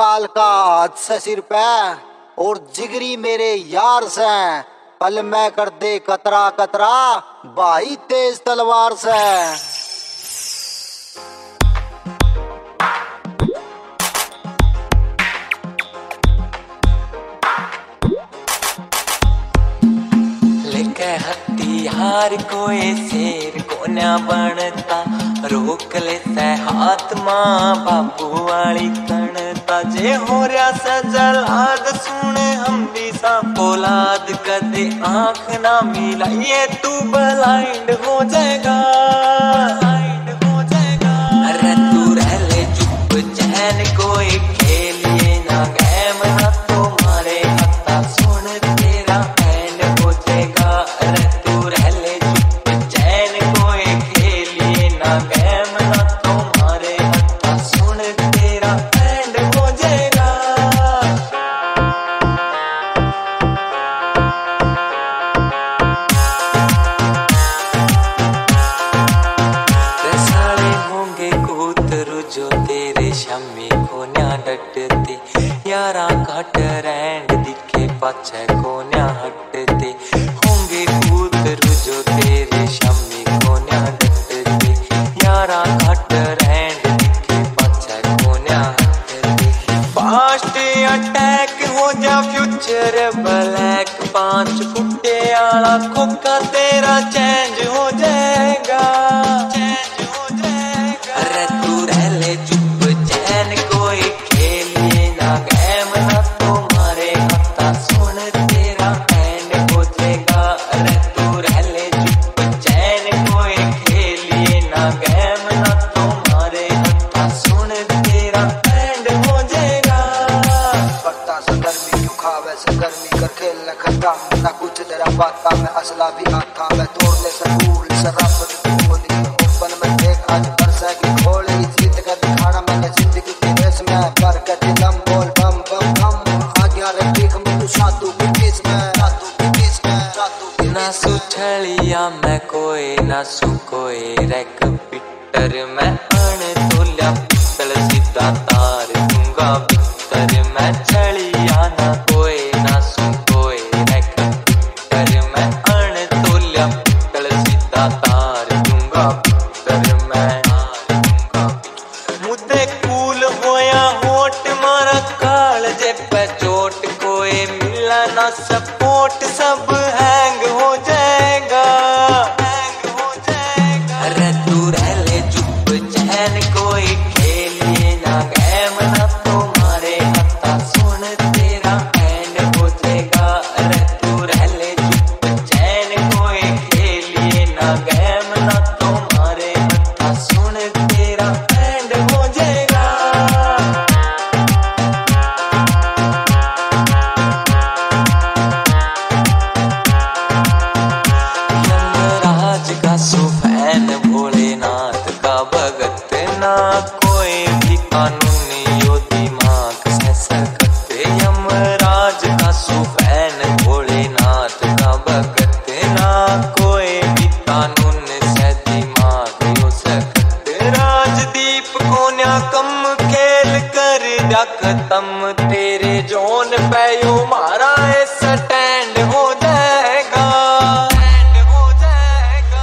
साल का हद से सिर पे और जिगरी मेरे यार से पल में कर दे कतरा कतरा भाई तेज तलवार से। लेके हथियार कोई शेर को न बनता, रोक ले से हाथ मां बाबू वाली कणता। जे हो रहा सजलाद सुन हम भी सा पोलाद, कदे आंख ना मिलाइए तू ब्लाइंड हो जाएगा, ब्लाइंड हो जाएगा। अरे तू रह ले चुप चैन कोई खेलिए ना गेम ना तुम्हारे हत्ता सुन तेरा एंड हो जाएगा। अरे तू रह ले चुप चैन कोई खेलिए ना गेम ना तुम्हारे हत्ता सुन तेरा एंड हो जाएगा। साले होंगे कूतरू जो तेरे शम्मी को न्या डटते, यारा घट रैंड दिखे पाछे को न्या हटते। होंगे कूतरू जो तेरे शम्मी को न्या डटते, यारा घट रैंड दिखे पाछे को न्या हटते। फास्ट अटैक हो जा फ्यूचर ब्लैक, 5 फुटे आला खोका तेरा चेंज हो जाएगा, चेंज हो जाएगा। अरे तू रह ले चुप चैन कोई खेलिए ना गेम ना तुम्हारे हत्ता सुन तेरा एंड हो जाएगा। अरे तू रह ले चुप चैन कोई खेलिए ना गेम ना तुम्हारे हत्ता सुन तेरा एंड हो जाएगा। पत्ता से गर्मी क्यों खावे से गर्मी कर खेल न खत्म ना कुछ तेरा बाता में असला भी आता। मैं तोड़ ले सकूल शराब बोली ओपन में देख आज बरसा की खोली, जीत कर दिखाना मैंने जिंदगी की रेस में कर के दिलम बोल बम बम बम। आज्ञा रे देख मैं तू सातू की बीच में, सातू की बीच में, सातू की ना सुछलिया मैं कोई ना सु कोई रैक पिटर। मैं अण तोल्या पितल सीधा तार दूंगा भीतर। मैं छलिया ना कोई ना सु कोई रैक पिटर। मैं अण तोल्या पितल सीधा तार दूंगा भीतर। मैं मुद्दे कूल होया होट मारा काल जे पे चोट कोई मिला ना सपोर्ट सब हैंग हो जाएगा, हैंग हो जाएगा। अरे तू रह ले चुप चैन कोई खेलिए ना गेम ना तुम्हारे हत्ता सुन तेरा एंड हो जाएगा। अरे तू रह ले चुप चैन कोई खेलिए ना गेम ना तुम्हारे हत्ता सुन तेरा एंड हो जाएगा। यमराज का सुफैन भोलेनाथ का भगत, ना कोई भी कानूनी यो दिमाग से सकत। यमराज का सुफैन भोलेनाथ का भगत, ना कोई भी कानून से दिमाग यो सकत। राजदीप को न्या कम खेल कर दिया खत्म, तेरे जोन पे यो मारा स्टैंड हो जाएगा, स्टैंड हो जाएगा।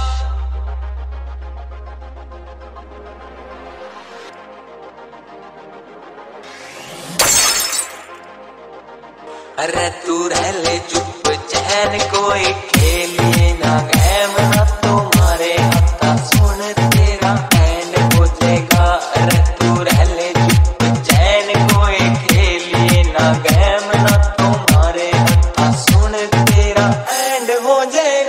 अरे तू रह ले चुप चैन कोई खेलिए ना गेम ना तुम्हारे हत्ता सुन तेरा एंड हो जाएगा। अरे तू रह ले चुप चैन कोई खेलिए ना गेम ना तुम्हारे हत्ता सुन तेरा एंड हो जाएगा।